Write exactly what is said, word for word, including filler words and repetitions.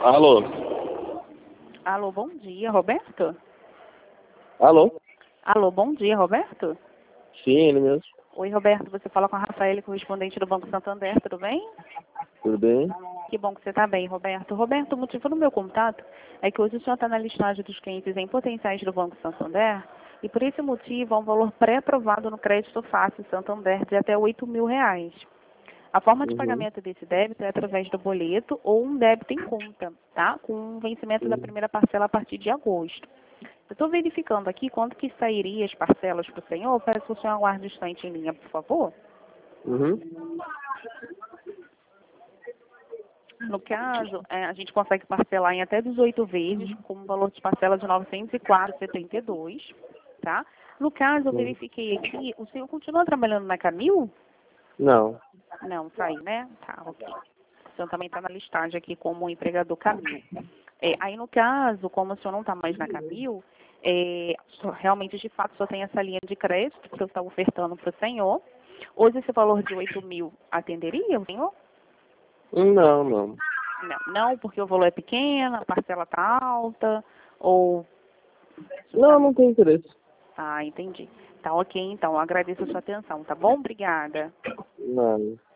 Alô? Alô, bom dia, Roberto? Alô? Alô, bom dia, Roberto? Sim, ele mesmo. Oi, Roberto, você fala com a Rafaela, correspondente do Banco Santander, tudo bem? Tudo bem? Que bom que você está bem, Roberto. Roberto, o motivo do meu contato é que hoje o senhor está na listagem dos clientes em potenciais do Banco Santander e por esse motivo há um valor pré-aprovado no crédito fácil Santander de até oito mil reais. A forma de Uhum. pagamento desse débito é através do boleto ou um débito em conta, tá? Com o vencimento da Uhum. primeira parcela a partir de agosto. Eu estou verificando aqui quanto que sairia as parcelas para o senhor. Peço que o senhor aguarde um instante em linha, por favor. Uhum. No caso, é, a gente consegue parcelar em até dezoito vezes, com um valor de parcela de novecentos e quatro reais e setenta e dois centavos, tá? No caso, eu Uhum. verifiquei aqui, o senhor continua trabalhando na Camil? Não. Não, saiu, né? Tá, ok. O senhor também está na listagem aqui como empregador Camil. É, aí, no caso, como o senhor não está mais na Camil, é, só- realmente, de fato, só tem essa linha de crédito que eu estava ofertando para o senhor. Hoje, esse valor de oito mil atenderia o senhor? Não, não. Não, não porque o valor é pequeno, a parcela está alta, ou... Não, não tem interesse. Ah, entendi. Tá ok, então. Eu agradeço a sua atenção, tá bom? Obrigada. Não.